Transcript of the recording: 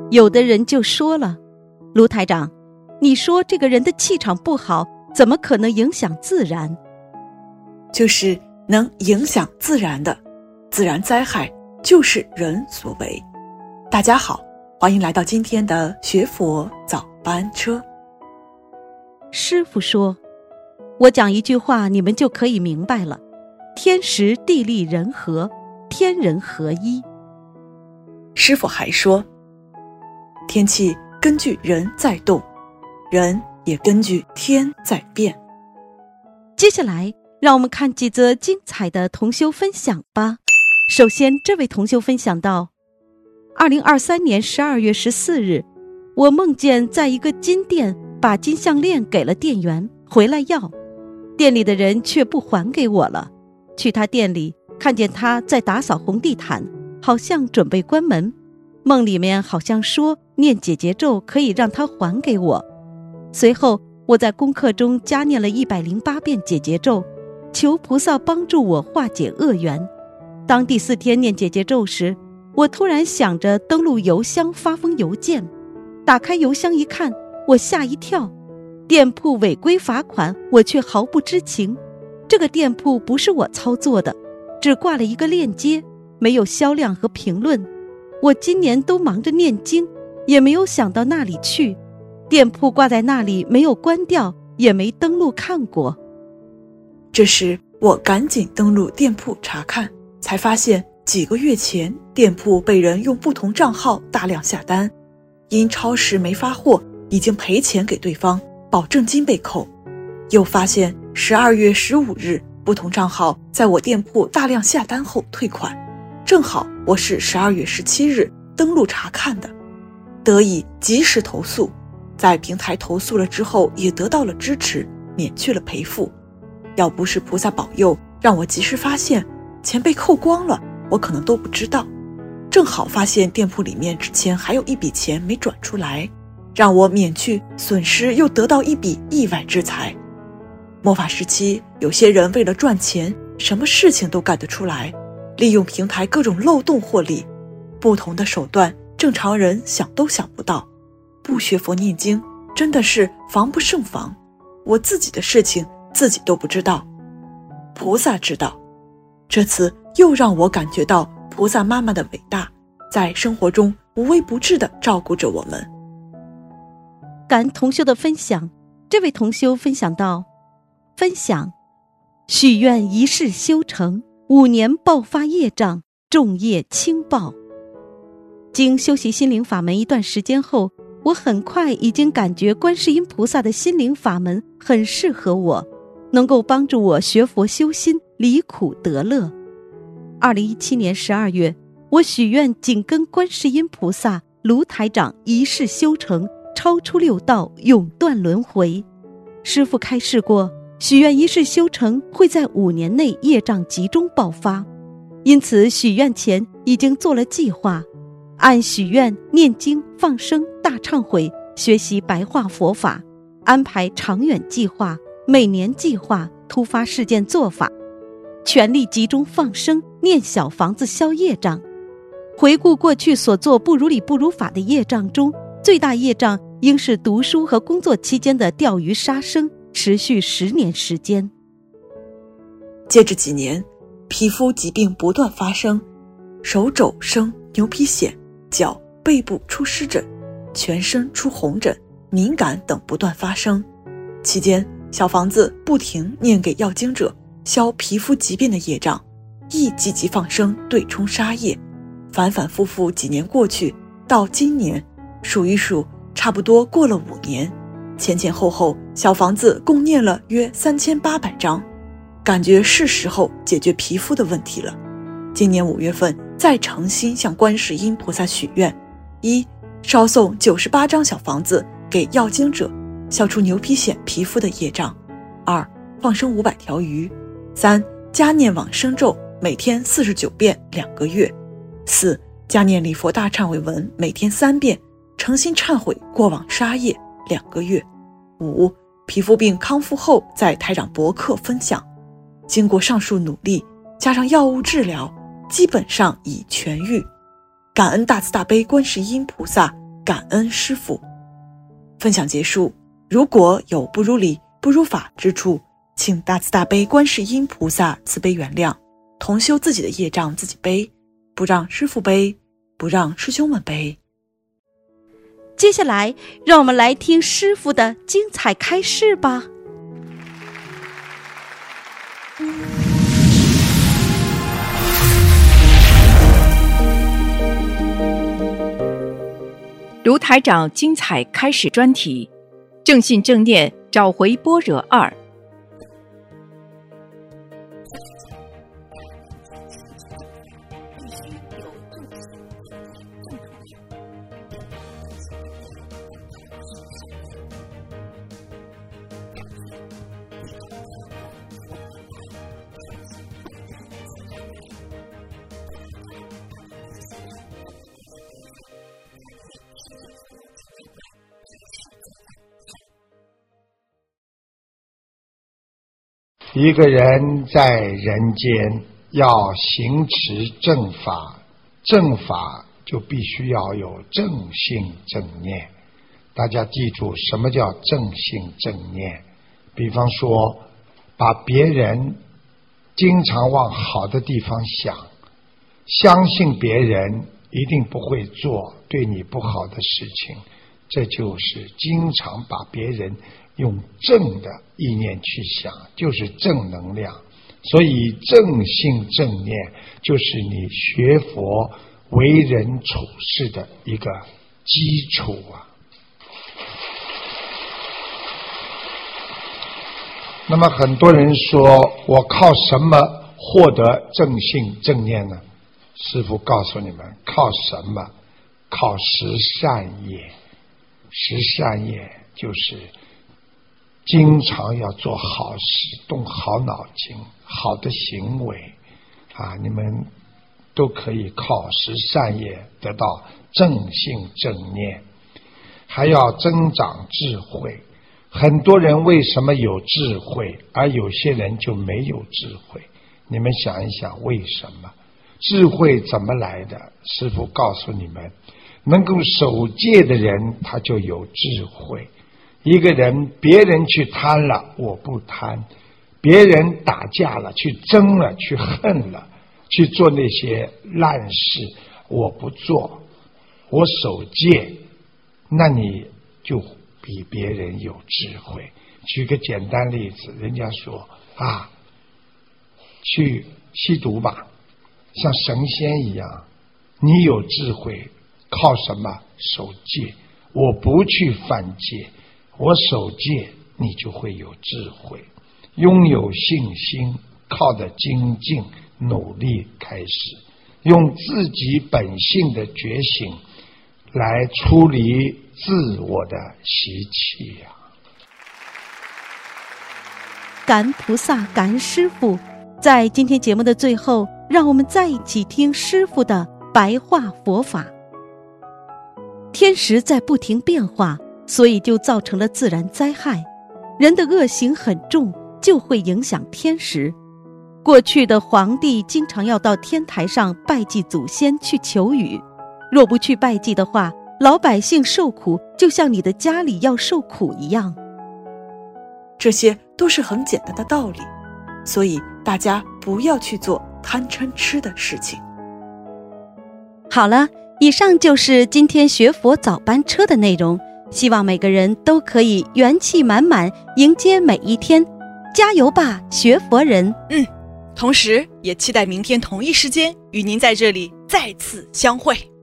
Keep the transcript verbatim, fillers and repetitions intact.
有的人就说了，卢台长，你说这个人的气场不好，怎么可能影响自然？ 就是能影响自然的，自然灾害就是人所为。大家好，欢迎来到今天的学佛早班车。 师父说，我讲一句话你们就可以明白了，天时地利人和，天人合一。 师父还说，天气根据人在动，人也根据天在变。 接下来让我们看几则精彩的同修分享吧。首先，这位同修分享到，二零二三年十二月十四日，我梦见在一个金店把金项链给了店员，回来要，店里的人却不还给我了。去他店里，看见他在打扫红地毯，好像准备关门。梦里面好像说念解结咒可以让他还给我。随后我在功课中加念了一百零八遍解结咒，求菩萨帮助我化解恶缘。当第四天念解结咒时，我突然想着登录邮箱发封邮件，打开邮箱一看，我吓一跳，店铺违规罚款，我却毫不知情。这个店铺不是我操作的，只挂了一个链接，没有销量和评论。我今年都忙着念经，也没有想到那里去，店铺挂在那里没有关掉，也没登录看过。 这时我赶紧登录店铺查看，才发现几个月前店铺被人用不同账号大量下单，因超时没发货，已经赔钱给对方，保证金被扣。又发现十二月十五日不同账号在我店铺大量下单后退款，正好我是十二月十七日登录查看的，得以及时投诉。在平台投诉了之后也得到了支持，免去了赔付。要不是菩萨保佑让我及时发现，钱被扣光了，我可能都不知道。正好发现店铺里面之前还有一笔钱没转出来，让我免去损失，又得到一笔意外之财。末法时期，有些人为了赚钱，什么事情都干得出来，利用平台各种漏洞获利，不同的手段，正常人想都想不到。不学佛念经，真的是防不胜防。我自己的事情自己都不知道，菩萨知道。这次又让我感觉到菩萨妈妈的伟大，在生活中无微不至地照顾着我们。 感恩同修的分享，这位同修分享到，分享许愿一世修成，五年爆发业障，众业轻报。经修习心灵法门一段时间后，我很快已经感觉观世音菩萨的心灵法门很适合我，能够帮助我学佛修心，离苦得乐。二零一七年十二月，我许愿紧跟观世音菩萨、卢台长一世修成，超出六道，永断轮回。师父开示过，许愿一世修成会在五年内业障集中爆发，因此许愿前已经做了计划，按许愿、念经、放生、大忏悔，学习白话佛法，安排长远计划、每年计划、突发事件做法，全力集中放生，念小房子消业障。回顾过去所做不如理不如法的业障中，最大业障应是读书和工作期间的钓鱼杀生，持续十年时间。 接着几年，皮肤疾病不断发生，手肘生牛皮癣，脚背部出湿疹，全身出红疹、敏感等不断发生。期间小房子不停念给要经者消皮肤疾病的业障，亦积极放生对冲杀业，反反复复几年过去，到今年数一数，差不多过了五年，前前后后小房子共念了约三千八百张，感觉是时候解决皮肤的问题了。今年五月份再诚心向观世音菩萨许愿：一、烧送九十八张小房子给要经者，消除牛皮癣皮肤的业障；二、放生五百条鱼；三、加念往生咒，每天四十九遍两个月；四、加念礼佛大忏悔文，每天三遍，诚心忏悔过往杀业两个月；五、皮肤病康复后在台长博客分享，经过上述努力，加上药物治疗，基本上已痊愈。感恩大慈大悲观世音菩萨， 感恩师父。分享结束，如果有不如理、不如法之处，请大慈大悲观世音菩萨慈悲原谅，同修自己的业障自己背，不让师父背，不让师兄们背。 接下来让我们来听师父的精彩开示吧。 卢台长精彩开示专题：正信正念，找回般若二。 一个人在人间要行持正法，正法就必须要有正信正念。大家记住什么叫正信正念？比方说把别人经常往好的地方想，相信别人一定不会做对你不好的事情，这就是经常把别人用正的意念去想，就是正能量。所以正信正念就是你学佛为人处事的一个基础啊。那么很多人说，我靠什么获得正信正念呢？师父告诉你们，靠什么？靠十善业。十善业就是经常要做好事，动好脑筋，好的行为啊！你们都可以靠十善业得到正信正念，还要增长智慧。很多人为什么有智慧，而有些人就没有智慧？你们想一想，为什么？智慧怎么来的？师父告诉你们，能够守戒的人，他就有智慧。一个人，别人去贪了，我不贪；别人打架了，去争了，去恨了，去做那些烂事，我不做，我守戒，那你就比别人有智慧。举个简单例子，人家说啊，去吸毒吧，像神仙一样，你有智慧，靠什么？守戒。我不去犯戒，我守戒，你就会有智慧。拥有信心，靠着精进努力开始，用自己本性的觉醒来处理自我的习气呀、啊。 感恩菩萨，感恩师父。在今天节目的最后，让我们再一起听师父的白话佛法。天时在不停变化，所以就造成了自然灾害。人的恶行很重，就会影响天时。过去的皇帝经常要到天台上拜祭祖先去求雨，若不去拜祭的话，老百姓受苦就像你的家里要受苦一样。 这些都是很简单的道理，所以大家不要去做贪嗔痴的事情。 好了，以上就是今天学佛早班车的内容，希望每个人都可以元气满满迎接每一天，加油吧，学佛人！ 嗯，同时也期待明天同一时间与您在这里再次相会。